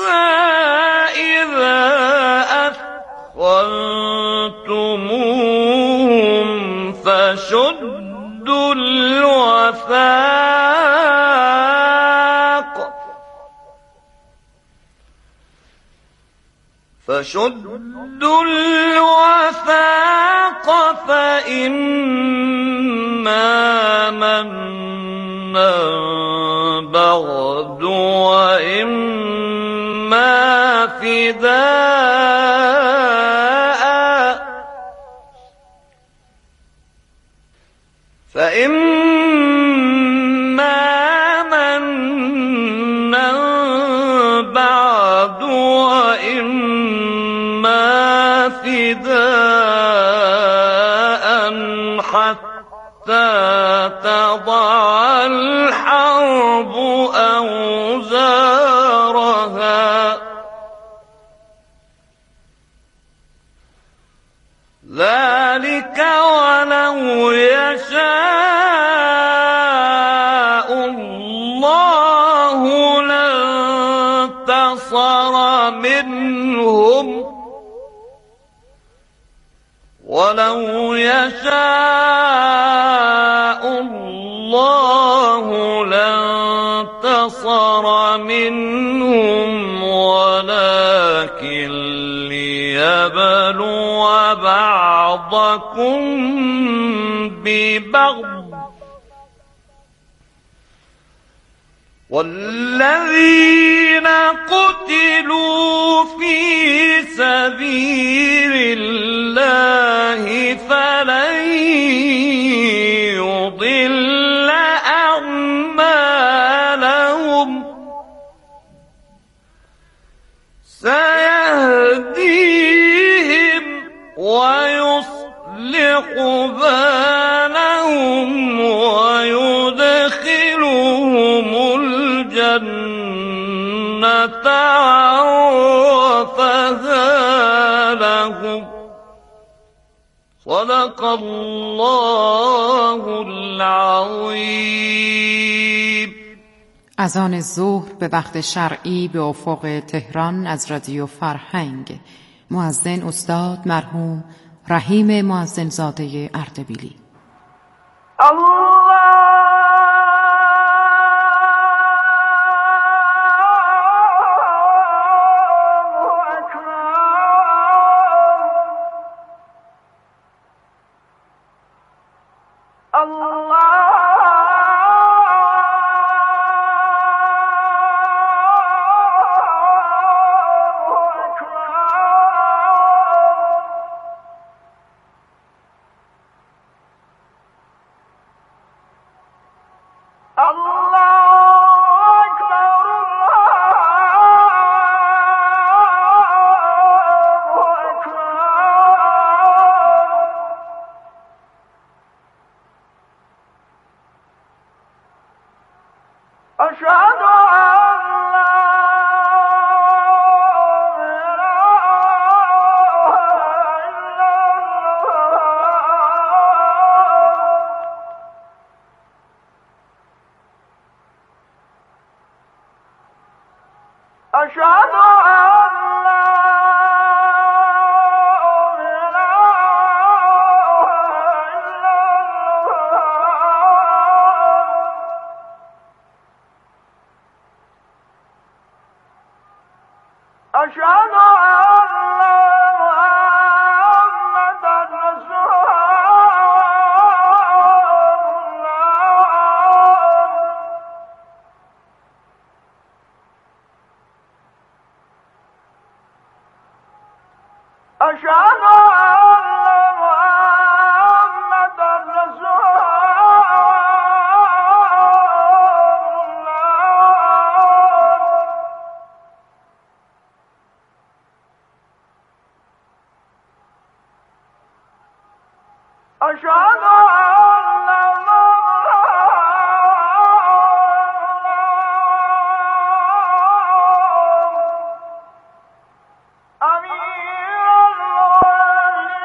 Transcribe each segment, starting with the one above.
إذا أثخنتموهم فشدوا الوثاق فإما منا بعد وإما فداء حتى تضع الحرب أوزارها ذلك ولو يشاء الله لانتصر منهم ولو يشاء الله لانتصر منهم ولكن ليبلو بعضكم ببعض والذين قتلوا في سبيل الله فلن يضل أعمالهم سيهديهم ويصلح بالهم ويدخلهم الجنة عرفها لهم صدق الله العظیم. اذان ظهر به وقت شرعی به افق تهران از رادیو فرهنگ. مؤذن استاد مرحوم رحیم مؤذن زاده اردبیلی. أمير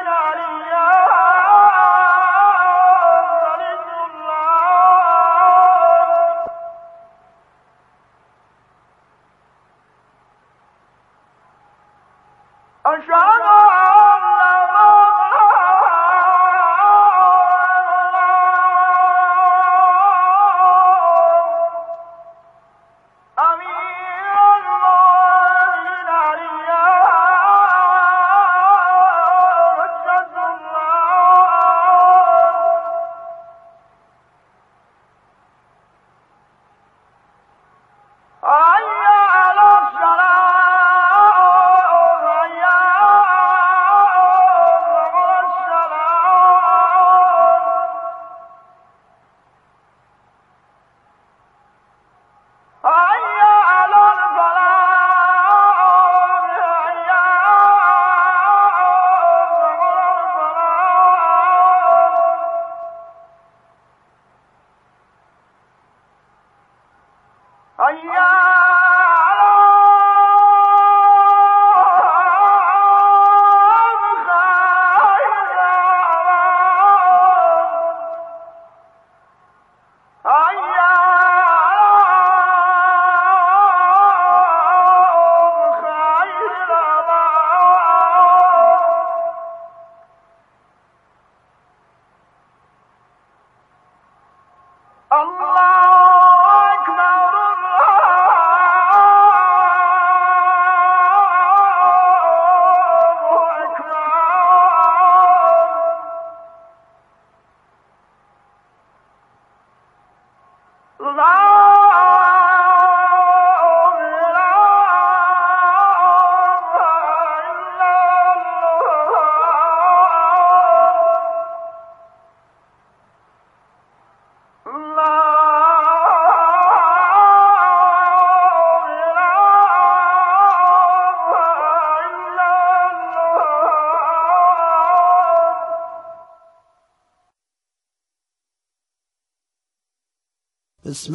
بسم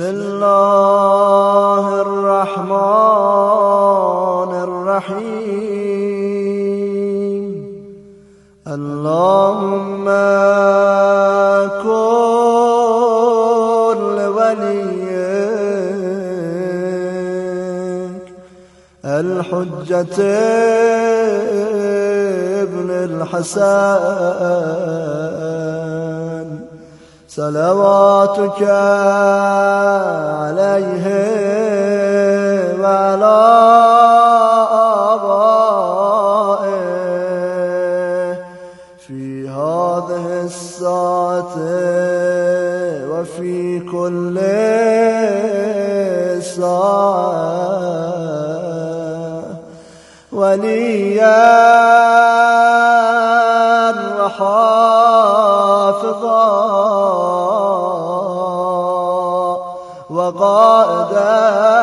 الله الرحمن الرحیم اللهم كن لوليك الحجة ابن الحسن صلواتك عليه وعلى آبائه في هذه الساعة وفي كل ساعة وليا وحافظا وقائدا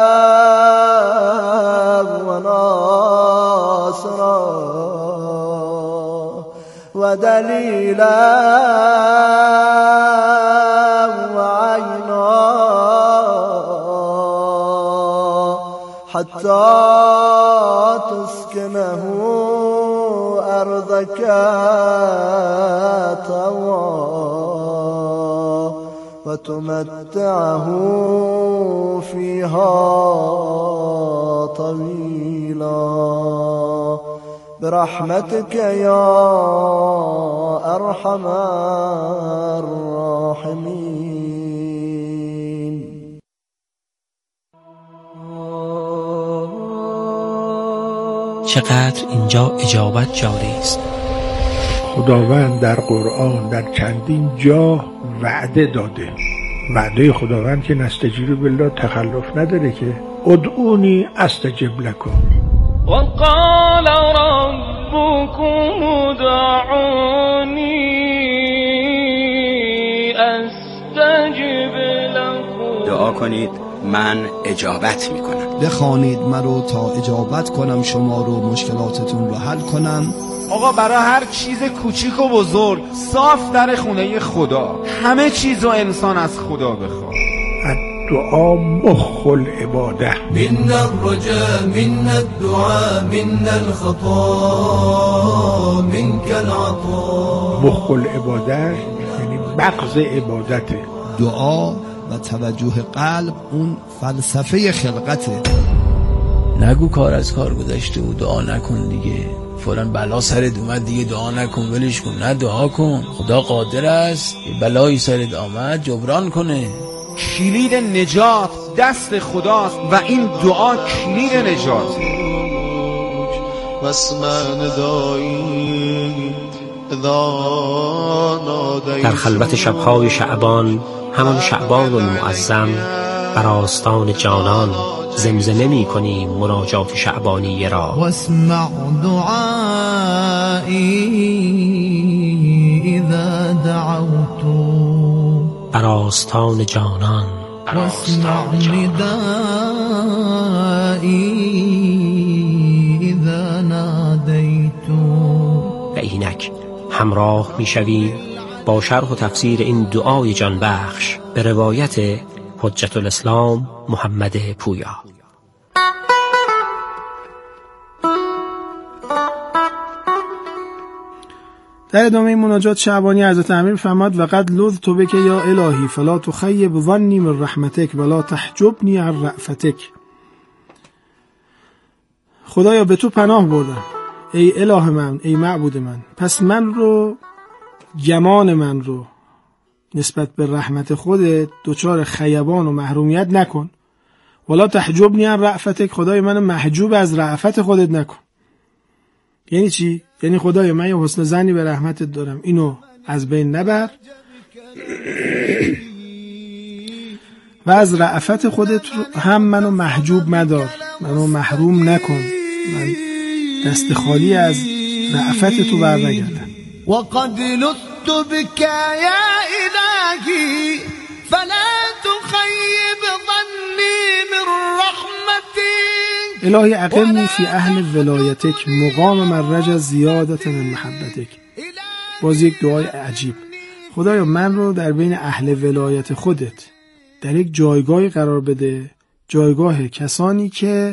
وناصرا ودليلا وعينا حتى تسكنه أرضك طوعا وتمتعه فيها طويلا برحمتك يا أرحم الراحمين. چقدر اینجا اجابت جاری است. خداوند در قرآن در چندین جا وعده داده. وعده خداوند که نستجیب بالله تخلف نداره که ادعونی استجب لکم. وقال ربكم ادعوني استجب لكم. دعا کنید من اجابت میکنم. بخوانید مرا تا اجابت کنم شما رو، مشکلاتتون رو حل کنم. آقا برای هر چیز کوچیک و بزرگ صاف در خونه خدا، همه چیز رو انسان از خدا بخواد. الدعا مخ العباده. من الرجاء من الدعاء من الخطا منك العطاء. مخ العباده یعنی مغز عبادته. دعا و توجه قلب اون فلسفه خلقته. نگو کار از کار گذشته و دعا نکن دیگه. فلان بلا سرت اومد دیگه دعا نکن ولش کن. نه، دعا کن، خدا قادر است بلایی سرت آمد جبران کنه. کلید نجات دست خداست و این دعا کلید نجات. در خلوت شبهای شعبان، همان شعبان المعظم، بر آستان جانان زمزمه می کنیم مناجات شعبانی را. واسمع دعایی اذا دعوت، بر آستان جانان واسمع ندایی اذا نادیت. و اینک همراه می شویم با شرح و تفسیر این دعای جانبخش به روایت حجت الاسلام محمد پویا. در ادامه مناجات شعبانی حضرت امیر فرماد: و قد لذت بک یا الهی فلا تخیب ظنی من رحمتک ولا تحجبنی عن رأفتک. خدایا به تو پناه بردم ای اله من، ای معبود من، پس من رو، گمان من رو نسبت به رحمت خودت دچار خیبان و محرومیت نکن. ولا تحجبنی عن رأفتک، خدای من محجوب از رأفت خودت نکن. یعنی چی؟ یعنی خدای من یه حسن ظنی به رحمتت دارم، اینو از بین نبر و از رأفت خودت هم منو محجوب مدار، منو محروم نکن، من دست خالی از رأفت تو بر نگردم. وقد لذت بك يا إلهي فلا تخيب ظني من رحمتك. الهی اقمنی فی اهل ولایتک مقام مرج زیادت من محبتک. باز یک دعای عجیب. خدایا من رو در بین اهل ولایت خودت در یک جایگاهی قرار بده، جایگاه کسانی که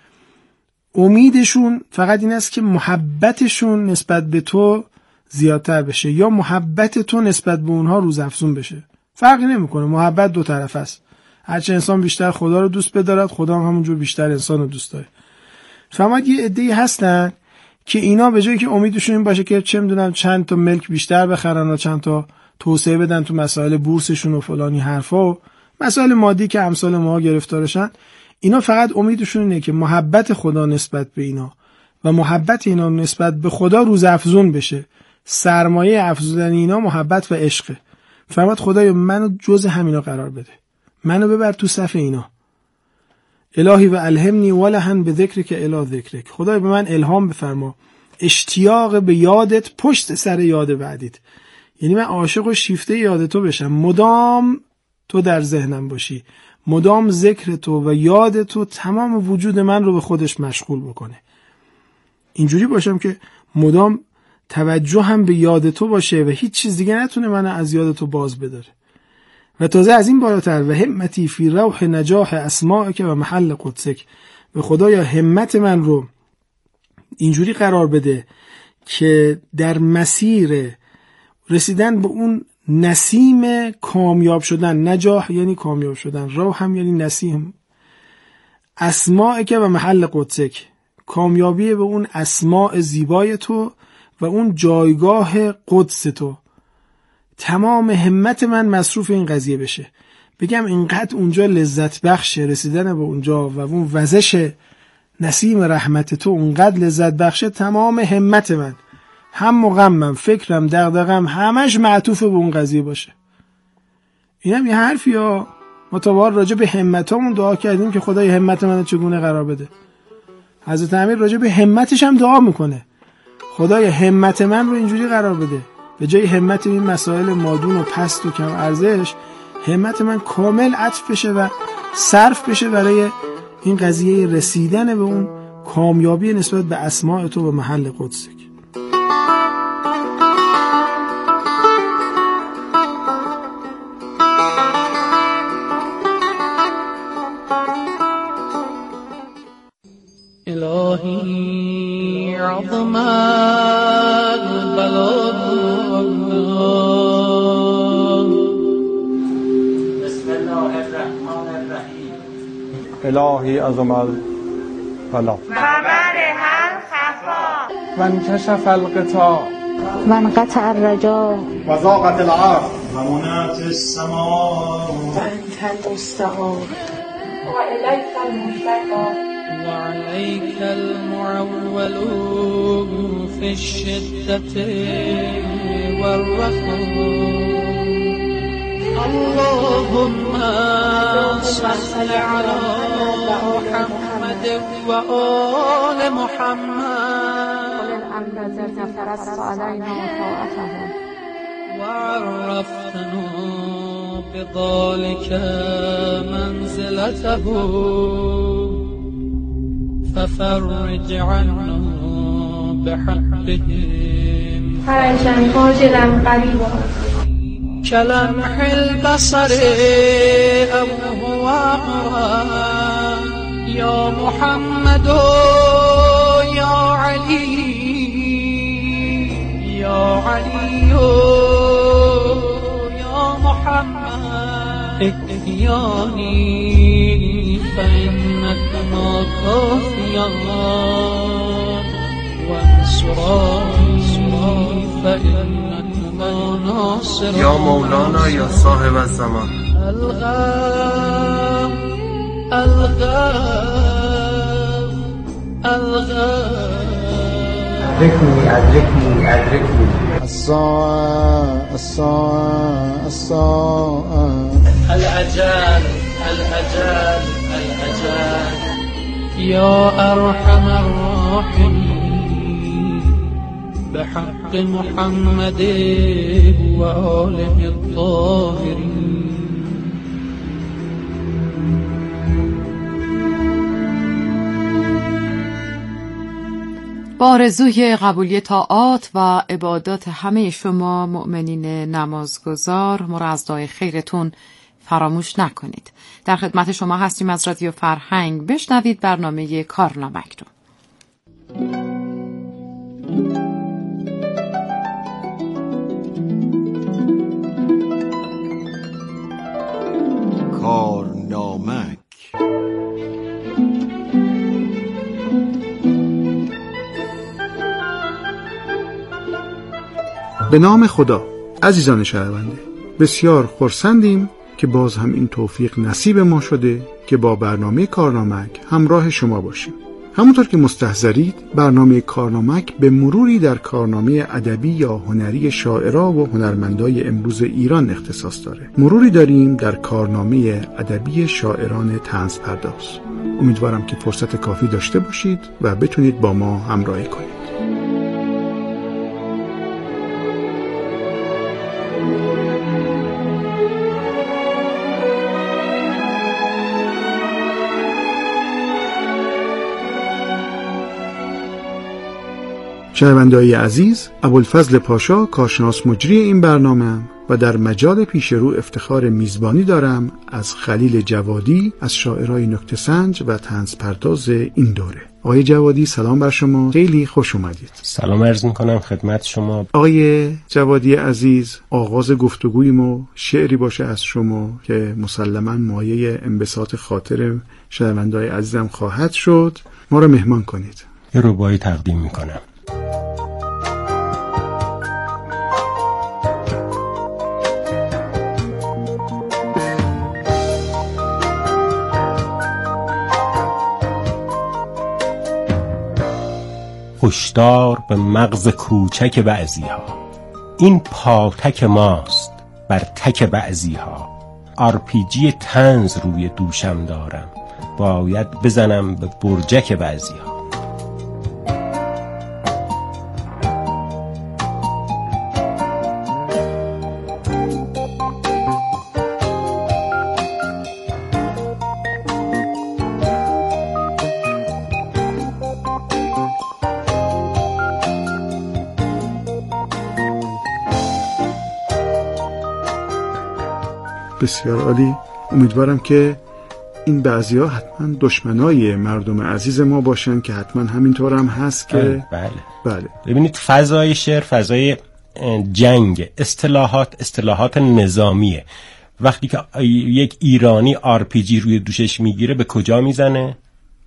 امیدشون فقط این است که محبتشون نسبت به تو زیادتر بشه یا محبت تو نسبت به اونها روزافزون بشه. فرقی نمیکنه، محبت دو طرف است. هرچه انسان بیشتر خدا رو دوست بدارد، خدا هم همونجور بیشتر انسان رو دوست داره. فهمید یه عده‌ای هستن که اینا به جایی که امیدشون این باشه که چه میدونم چند تا ملک بیشتر بخرن و چند تا توسعه بدن تو مسائل بورسشون و فلانی حرفا و مسائل مادی که امثال ما گرفتارشن، اینا فقط امیدشون اینه که محبت خدا نسبت به اینا و محبت اینا نسبت به خدا روزافزون بشه. سرمایه افزودن اینا محبت و عشقه. فرمود خدایا منو جز همینا قرار بده، منو ببر تو صف اینا. الهی و الهمنی ولهن به ذکر که اله ذکرک. خدای به من الهام بفرما اشتیاق به یادت پشت سر یاد بعدیت. یعنی من عاشق و شیفته یاد تو بشم، مدام تو در ذهنم باشی، مدام ذکر تو و یاد تو تمام وجود من رو به خودش مشغول بکنه. اینجوری باشم که مدام توجه هم به یاد تو باشه و هیچ چیز دیگه نتونه منو از یاد تو باز بداره. و تازه از این بالاتر و همتی فی روح نجاح اسمائک و محل قدسک. به خدایا همت من رو اینجوری قرار بده که در مسیر رسیدن به اون نسیم کامیاب شدن، نجاح یعنی کامیاب شدن، روح هم یعنی نسیم، اسمائک و محل قدسک، کامیابی به اون اسماء زیبای تو و اون جایگاه قدس تو. تمام همت من مصروف این قضیه بشه، بگم اینقدر اونجا لذت بخشه، رسیدن به اونجا و اون وزش نسیم رحمت تو اونقدر لذت بخشه، تمام همت من، هم غمم، فکرم، دغدغم، همش معطوف به اون قضیه باشه. اینم یه حرفی ها. ما تا بار راجع به همتامون دعا کردیم که خدای همت منو چگونه قرار بده. حضرت امیر راجع به همتش هم دعا میکنه، خدای همت من رو اینجوری قرار بده، به جای همت این مسائل مادون و پست و کم ارزش، همت من کامل عطف بشه و صرف بشه برای این قضیه رسیدن به اون کامیابی نسبت به اسماء تو و محل قدسک. الهی عظم البلاء بسم الله الرحمن الرحیم. الهی عظم البلاء مبر هر خفا وانكشف الغطاء وانقطع الرجاء وضاقت الأرض ومنعت السماء وأنت المستعان وإليك المشتكى وعليك المعول في الشدة والرخاء اللهم صل على محمد وآل محمد الذين فرضت علينا طاعتهم وعرفتنا بذلك منزلته ففرج عنا بحقهم فرجا عاجلا قريبا كلمح البصر أو هو يا محمد يا علي يا علي يا محمد احياني فإنكما كافيان وانصراني فإنكما ناصران يا مولانا يا صاحب الزمان الغام الغام الغام أدركني الساعة الساعة الساعة الأجال يا أرحم الراحمين بحق محمد وآله الطاهرين. با آرزوی قبولی طاعات و عبادات همه شما مؤمنین نمازگزار، ما را از دعای خیرتون فراموش نکنید. در خدمت شما هستیم از رادیو فرهنگ. بشنوید برنامه کارنامک رو. کارنامک به نام خدا. عزیزان شنونده، بسیار خرسندیم که باز هم این توفیق نصیب ما شده که با برنامه کارنامک همراه شما باشیم. همونطور که مستحضرید، برنامه کارنامک به مروری در کارنامه ادبی یا هنری شاعران و هنرمندای امروز ایران اختصاص داره. مروری داریم در کارنامه ادبی شاعران طنز پرداز. امیدوارم که فرصت کافی داشته باشید و بتونید با ما همراهی کنید. شنونده‌های عزیز، ابوالفضل پاشا کارشناس مجری این برنامه و در مجال پیش رو افتخار میزبانی دارم از خلیل جوادی، از شاعرای نکته سنج و طنز پرداز این دوره. آقای جوادی سلام بر شما، خیلی خوش اومدید. سلام عرض میکنم خدمت شما. آقای جوادی عزیز، آغاز گفتگویمو شعری باشه از شما که مسلماً مایه انبساط خاطر شنونده‌های عزیزم خواهد شد. ما رو مهمان کنید. یه ربایی تقدیم میکنم. هشدار به مغز کوچک بعضی‌ها، این پاتک ماست بر تک بعضی‌ها. آرپیجی طنز روی دوشم دارم، باید بزنم به برجک بعضی‌ها. بسیار عالی. امیدوارم که این بعضی‌ها حتما دشمنای مردم عزیز ما باشن که حتما همینطور هم هست که بله. ببینید فضای شعر فضای جنگ، اصطلاحات نظامیه. وقتی که یک ایرانی آرپیجی روی دوشش میگیره به کجا میزنه؟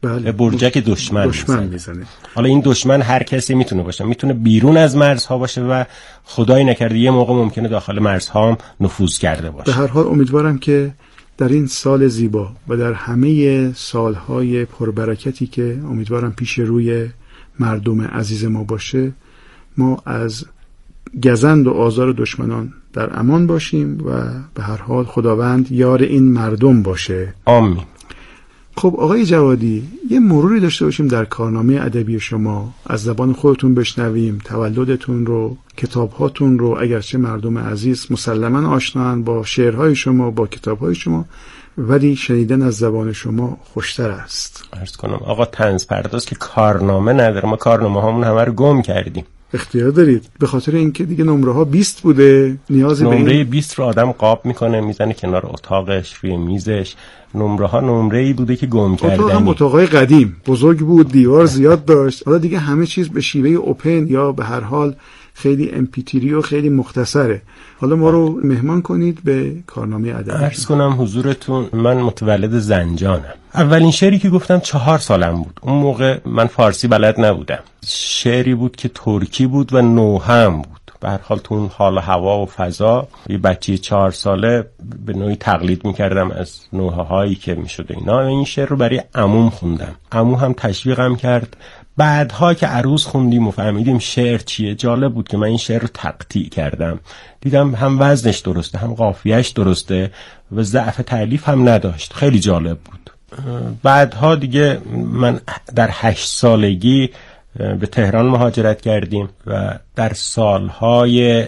بله. برجک دشمن میزنه. حالا این دشمن هر کسی میتونه باشه، میتونه بیرون از مرزها باشه و خدایی نکرده یه موقع ممکنه داخل مرزها هم نفوذ کرده باشه. به هر حال امیدوارم که در این سال زیبا و در همه سالهای پربرکتی که امیدوارم پیش روی مردم عزیز ما باشه، ما از گزند و آزار دشمنان در امان باشیم و به هر حال خداوند یار این مردم باشه. آمین. خب آقای جوادی، یه مروری داشته باشیم در کارنامه ادبی شما، از زبان خودتون بشنویم تولدتون رو، کتابهاتون رو، اگرچه مردم عزیز مسلماً آشنان با شعرهای شما، با کتابهای شما، ولی شنیدن از زبان شما خوشتر است. عرض کنم آقا طنز پرداز که کارنامه نداره، ما کارنامه هامون همه رو گم کردیم. اختیار دارید، به خاطر اینکه دیگه نمره ها 20 بوده، نیاز به نمره 20 رو آدم قاب میکنه میزنه کنار اتاقش روی میزش. نمره ها نمره‌ای بوده که گم کردنی. اتاق هم اتاقای قدیم بزرگ بود، دیوار زیاد داشت. حالا دیگه همه چیز به شیوه اوپن یا به هر حال خیلی امپیتری و خیلی مختصره. حالا ما رو مهمان کنید به کارنامه ادبی. عرض کنم حضورتون من متولد زنجانم. اولین شعری که گفتم 4 سالم بود. اون موقع من فارسی بلد نبودم. شعری بود که ترکی بود و نوحم بود. به هر حال تو اون حال و هوا و فضا یه بچه 4 ساله به نوعی تقلید میکردم از نوحه هایی که میشده اینا. این شعر رو برای عموم خوندم. عمو هم تشویقم کرد. بعدها که عروض خوندیم و فهمیدیم شعر چیه، جالب بود که من این شعر رو تقطیع کردم. دیدم هم وزنش درسته، هم قافیه‌اش درسته و ضعف تألیف هم نداشت. خیلی جالب بود. بعدها دیگه من در 8 سالگی به تهران مهاجرت کردیم و در سالهای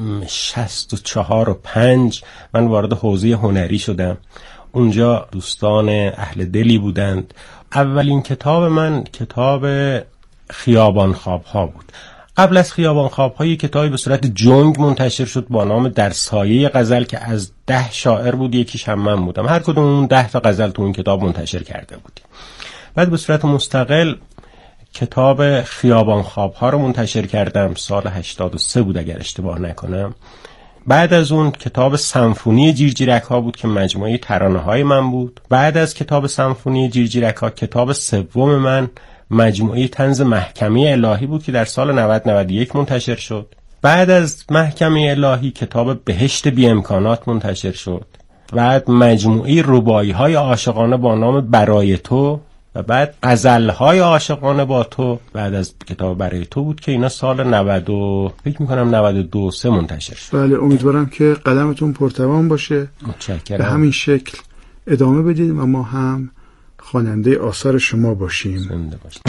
64 و 5 من وارد حوزه هنری شدم. اونجا دوستان اهل دلی بودند. اولین کتاب من کتاب خیابان خواب‌ها بود. قبل از خیابان خواب‌ها یک کتابی به صورت جنگ منتشر شد با نام در سایه غزل که از 10 شاعر بود، یکیش هم من بودم. هر کدوم اون 10 تا غزل تو اون کتاب منتشر کرده بودیم. بعد به صورت مستقل کتاب خیابان خواب‌ها رو منتشر کردم. سال 83 بود اگر اشتباه نکنم. بعد از اون کتاب سمفونی جیرجیرک ها بود که مجموعه ترانه های من بود. بعد از کتاب سمفونی جیرجیرک ها کتاب سوم من مجموعه طنز محکمه الهی بود که در سال 90-91 منتشر شد. بعد از محکمه الهی کتاب بهشت بی امکانات منتشر شد. بعد مجموعه رباعی های عاشقانه با نام برای تو و بعد غزل‌های عاشقانه با تو. بعد از کتاب برای تو بود که اینا سال 90 فکر می‌کنم 92 منتشر شد. بله، امیدوارم که قدمتون پرتوان باشه. متشکرم. به همین شکل ادامه بدید و ما هم خواننده آثار شما باشیم. زنده باشید.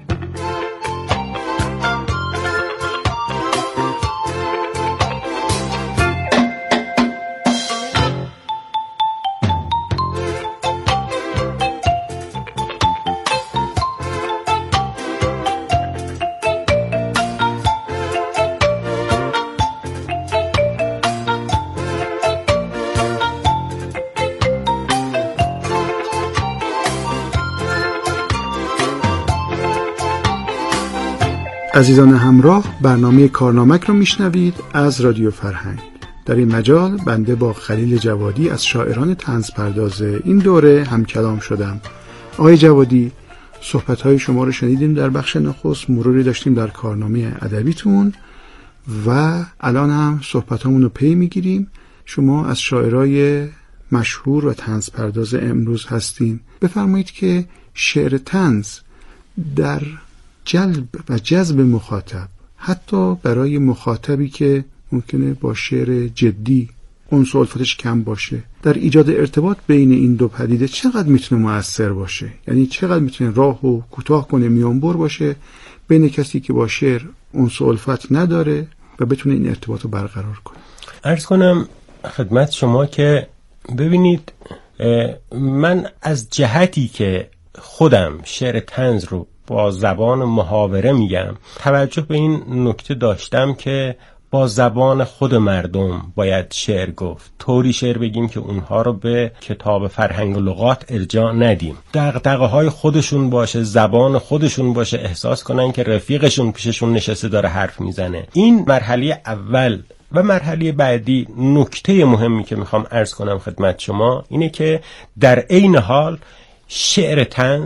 عزیزان همراه، برنامه کارنامک رو میشنوید از رادیو فرهنگ. در این مجال بنده با خلیل جوادی از شاعران طنز پرداز این دوره هم کلام شدم. آقای جوادی، صحبت‌های شما رو شنیدیم در بخش نخست، مروری داشتیم در کارنامه ادبیتون و الان هم صحبتامون رو پی میگیریم. شما از شاعرای مشهور و طنز پرداز امروز هستین. بفرمایید که شعر طنز در جلب و جذب مخاطب، حتی برای مخاطبی که ممکنه با شعر جدی انس و الفتش کم باشه، در ایجاد ارتباط بین این دو پدیده چقدر میتونه مؤثر باشه؟ یعنی چقدر میتونه راه و کوتاه کنه، میانبر باشه بین کسی که با شعر انس و الفت نداره و بتونه این ارتباط رو برقرار کنه. عرض کنم خدمت شما که ببینید، من از جهتی که خودم شعر طنز رو با زبان محاوره میگم، توجه به این نکته داشتم که با زبان خود مردم باید شعر گفت. طوری شعر بگیم که اونها رو به کتاب فرهنگ و لغات ارجاع ندیم. دغدغه های خودشون باشه، زبان خودشون باشه، احساس کنن که رفیقشون پیششون نشسته داره حرف میزنه. این مرحله اول. و مرحله بعدی، نکته مهمی که میخوام عرض کنم خدمت شما اینه که در عین حال شعر طنز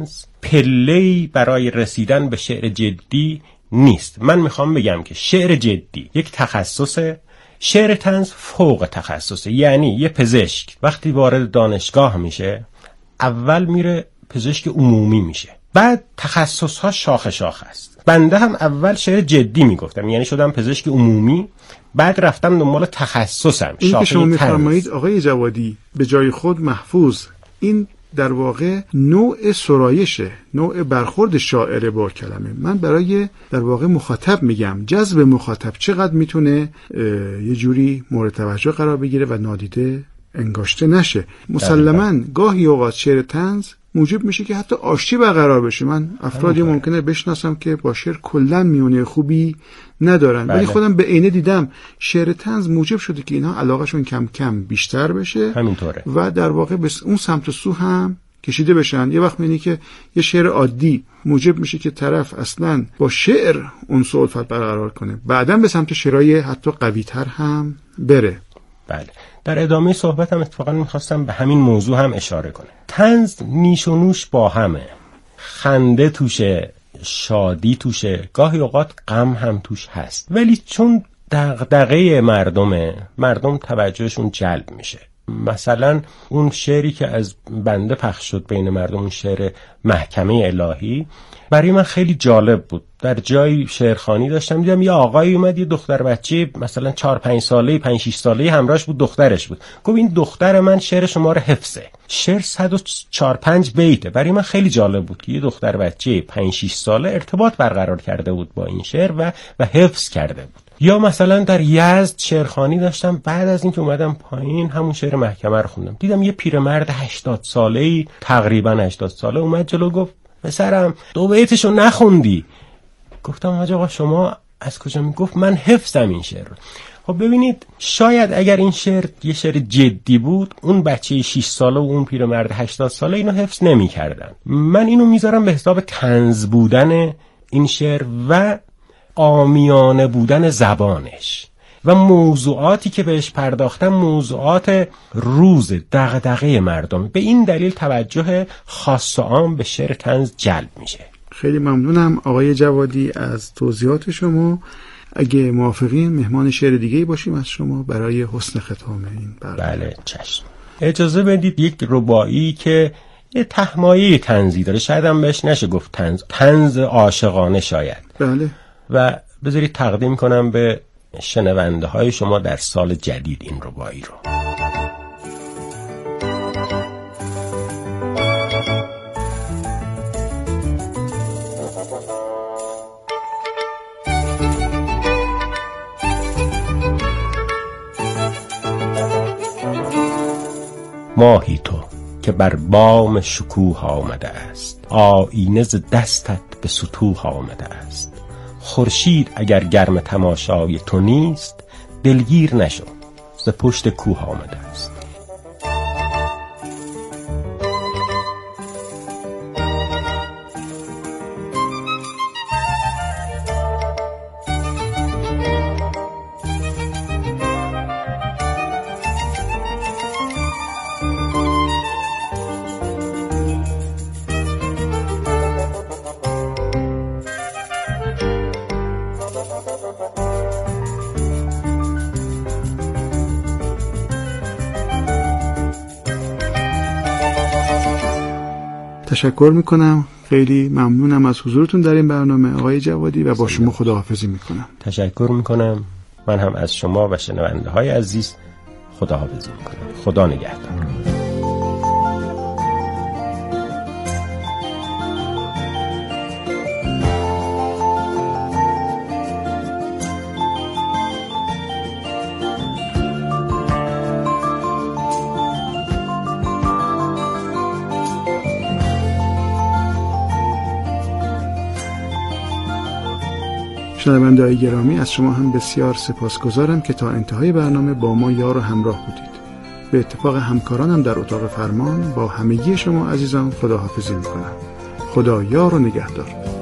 پله‌ای برای رسیدن به شعر جدی نیست. من میخوام بگم که شعر جدی یک تخصصه، شعر طنز فوق تخصصه. یعنی یه پزشک وقتی وارد دانشگاه میشه اول میره پزشک عمومی میشه، بعد تخصصها شاخه شاخه است. بنده هم اول شعر جدی میگفتم، یعنی شدم پزشک عمومی، بعد رفتم دنبال تخصصم. این که شما میفرمایید آقای جوادی به جای خود محفوظ، این در واقع نوع سرایشه، نوع برخورد شاعر با کلمه. من برای در واقع مخاطب میگم جذب مخاطب چقدر میتونه یه جوری مورد توجه قرار بگیره و نادیده انگاشته نشه. مسلماً گاهی اوقات شعر طنز موجب میشه که حتی آشتی برقرار بشه. من افرادی ممکنه بشناسم که با شعر کلاً میونه خوبی ندارن، ولی خودم به عینه دیدم شعر طنز موجب شده که اینها علاقهشون کم کم بیشتر بشه. همینطوره. و در واقع به اون سمت و سو هم کشیده بشن. یه وقت می‌بینی که یه شعر عادی موجب میشه که طرف اصلاً با شعر اون الفت برقرار کنه، بعداً به سمت شعرهای حتی قوی‌تر هم بره. بله. در ادامه صحبتم اتفاقا میخواستم به همین موضوع هم اشاره کنم. طنز نیش و نوش با همه، خنده توشه، شادی توشه، گاهی اوقات غم هم توش هست، ولی چون دغدغه مردم توجهشون جلب میشه. مثلا اون شعری که از بنده پخش شد بین مردم، اون شعر محکمه الهی، برای من خیلی جالب بود. در جای شعرخوانی داشتم دیدم یه آقایی اومد، یه دختر بچه مثلا 4-5 ساله 5-6 ساله همراهش بود، دخترش بود. گفت این دختر من شعر شما رو حفظه. شعر 104-5 بیته. برای من خیلی جالب بود که یه دختر بچه 5-6 ساله ارتباط برقرار کرده بود با این شعر و حفظ کرده بود. یا مثلا در یزد شعرخوانی داشتم، بعد از اینکه اومدم پایین همون شعر محکمه رو خوندم، دیدم یه پیرمرد 80 ساله‌ای، تقریبا 80 ساله، اومد جلو گفت پسرم 2 بیتشو نخوندی. گفتم آقا شما از کجا؟ میگفت من حفظم این شعر رو. خب ببینید، شاید اگر این شعر یه شعر جدی بود، اون بچه 6 ساله و اون پیرمرد 80 ساله اینو حفظ نمی‌کردن. من اینو میذارم به حساب طنز بودن این شعر و عامیانه بودن زبانش و موضوعاتی که بهش پرداختن، موضوعات روز دغدغه مردم. به این دلیل توجه خاص و عام به شعر طنز جلب میشه. خیلی ممنونم آقای جوادی از توضیحات شما. اگه موافقین مهمان شعر دیگه‌ای باشیم از شما برای حسن ختام این برنامه. بله چشم. اجازه بدید یک رباعی که یه تهمایه طنزی داره، شاید هم بهش نشه گفت طنز عاشقانه شاید. بله. و بذارید تقدیم کنم به شنونده های شما در سال جدید این رباعی رو. ماهی تو که بر بام شکوه آمده است، آینه ز دستت به سطوح آمده است. خورشید اگر گرم تماشای تو نیست، دلگیر نشو ز پشت کوه آمده است. تشکر میکنم، خیلی ممنونم از حضورتون در این برنامه آقای جوادی و با شما خداحافظی میکنم. تشکر میکنم. من هم از شما و شنونده های عزیز خداحافظی میکنم. خدا نگهدار. شنونده‌های گرامی، از شما هم بسیار سپاسگزارم که تا انتهای برنامه با ما یار و همراه بودید. به اتفاق همکارانم در اتاق فرمان با همگی شما عزیزان خداحافظی میکنم. خدا یار و نگهدار.